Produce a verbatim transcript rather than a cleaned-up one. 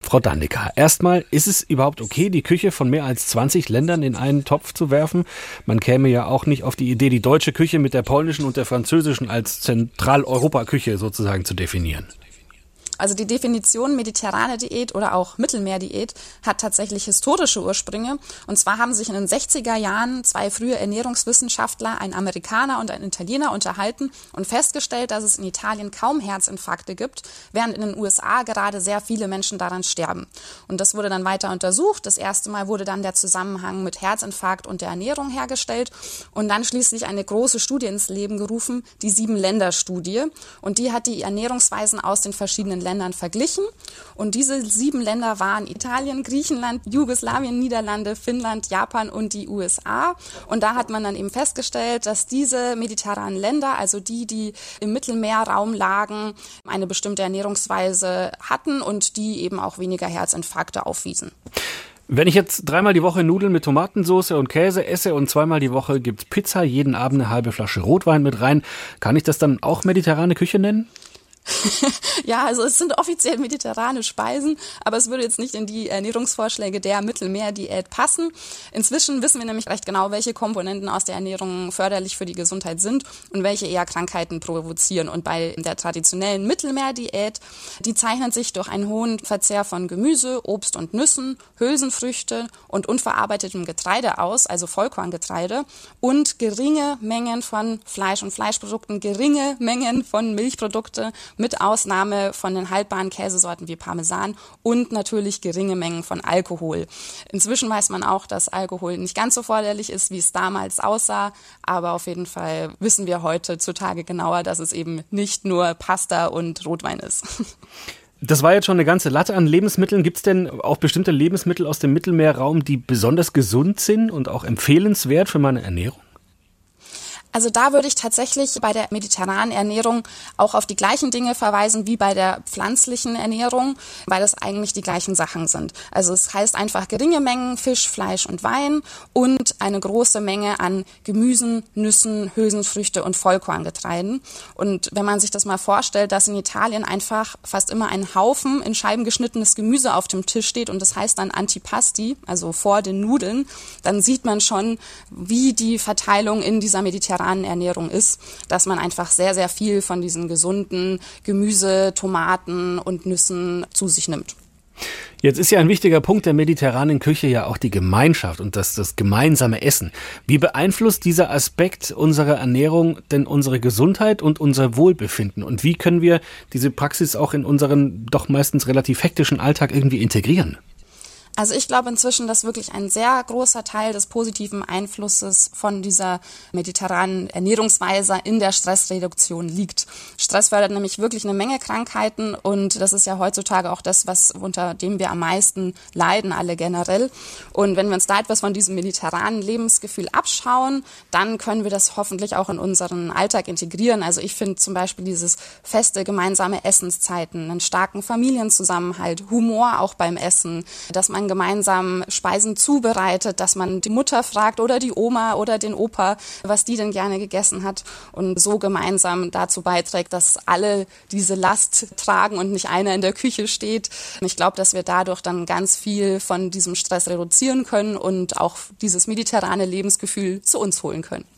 Frau Dannecker, erstmal, ist es überhaupt okay, die Küche von mehr als zwanzig Ländern in einen Topf zu werfen? Man käme ja auch nicht auf die Idee, die deutsche Küche mit der polnischen und der französischen als Zentraleuropa-Küche sozusagen zu definieren. Also die Definition mediterrane Diät oder auch Mittelmeerdiät hat tatsächlich historische Ursprünge. Und zwar haben sich in den sechziger Jahren zwei frühe Ernährungswissenschaftler, ein Amerikaner und ein Italiener, unterhalten und festgestellt, dass es in Italien kaum Herzinfarkte gibt, während in den U S A gerade sehr viele Menschen daran sterben. Und das wurde dann weiter untersucht. Das erste Mal wurde dann der Zusammenhang mit Herzinfarkt und der Ernährung hergestellt und dann schließlich eine große Studie ins Leben gerufen, die Sieben-Länder-Studie. Und die hat die Ernährungsweisen aus den verschiedenen Ländern verglichen. Und diese sieben Länder waren Italien, Griechenland, Jugoslawien, Niederlande, Finnland, Japan und die U S A. Und da hat man dann eben festgestellt, dass diese mediterranen Länder, also die, die im Mittelmeerraum lagen, eine bestimmte Ernährungsweise hatten und die eben auch weniger Herzinfarkte aufwiesen. Wenn ich jetzt dreimal die Woche Nudeln mit Tomatensauce und Käse esse und zweimal die Woche gibt's Pizza, jeden Abend eine halbe Flasche Rotwein mit rein, kann ich das dann auch mediterrane Küche nennen? Ja, also es sind offiziell mediterrane Speisen, aber es würde jetzt nicht in die Ernährungsvorschläge der Mittelmeerdiät passen. Inzwischen wissen wir nämlich recht genau, welche Komponenten aus der Ernährung förderlich für die Gesundheit sind und welche eher Krankheiten provozieren. Und bei der traditionellen Mittelmeerdiät, die zeichnet sich durch einen hohen Verzehr von Gemüse, Obst und Nüssen, Hülsenfrüchte und unverarbeitetem Getreide aus, also Vollkorngetreide, und geringe Mengen von Fleisch und Fleischprodukten, geringe Mengen von Milchprodukten, mit Ausnahme von den haltbaren Käsesorten wie Parmesan und natürlich geringe Mengen von Alkohol. Inzwischen weiß man auch, dass Alkohol nicht ganz so förderlich ist, wie es damals aussah, aber auf jeden Fall wissen wir heutzutage genauer, dass es eben nicht nur Pasta und Rotwein ist. Das war jetzt schon eine ganze Latte an Lebensmitteln. Gibt es denn auch bestimmte Lebensmittel aus dem Mittelmeerraum, die besonders gesund sind und auch empfehlenswert für meine Ernährung? Also da würde ich tatsächlich bei der mediterranen Ernährung auch auf die gleichen Dinge verweisen wie bei der pflanzlichen Ernährung, weil es eigentlich die gleichen Sachen sind. Also es heißt einfach geringe Mengen Fisch, Fleisch und Wein und eine große Menge an Gemüsen, Nüssen, Hülsenfrüchte und Vollkorngetreiden. Und wenn man sich das mal vorstellt, dass in Italien einfach fast immer ein Haufen in Scheiben geschnittenes Gemüse auf dem Tisch steht und das heißt dann Antipasti, also vor den Nudeln, dann sieht man schon, wie die Verteilung in dieser mediterranen Ernährung ist, dass man einfach sehr, sehr viel von diesen gesunden Gemüse, Tomaten und Nüssen zu sich nimmt. Jetzt ist ja ein wichtiger Punkt der mediterranen Küche ja auch die Gemeinschaft und das, das gemeinsame Essen. Wie beeinflusst dieser Aspekt unserer Ernährung denn unsere Gesundheit und unser Wohlbefinden? Und wie können wir diese Praxis auch in unseren doch meistens relativ hektischen Alltag irgendwie integrieren? Also ich glaube inzwischen, dass wirklich ein sehr großer Teil des positiven Einflusses von dieser mediterranen Ernährungsweise in der Stressreduktion liegt. Stress fördert nämlich wirklich eine Menge Krankheiten und das ist ja heutzutage auch das, was unter dem wir am meisten leiden, alle generell. Und wenn wir uns da etwas von diesem mediterranen Lebensgefühl abschauen, dann können wir das hoffentlich auch in unseren Alltag integrieren. Also ich finde zum Beispiel dieses feste gemeinsame Essenszeiten, einen starken Familienzusammenhalt, Humor auch beim Essen, dass man gemeinsam Speisen zubereitet, dass man die Mutter fragt oder die Oma oder den Opa, was die denn gerne gegessen hat und so gemeinsam dazu beiträgt, dass alle diese Last tragen und nicht einer in der Küche steht. Ich glaube, dass wir dadurch dann ganz viel von diesem Stress reduzieren können und auch dieses mediterrane Lebensgefühl zu uns holen können.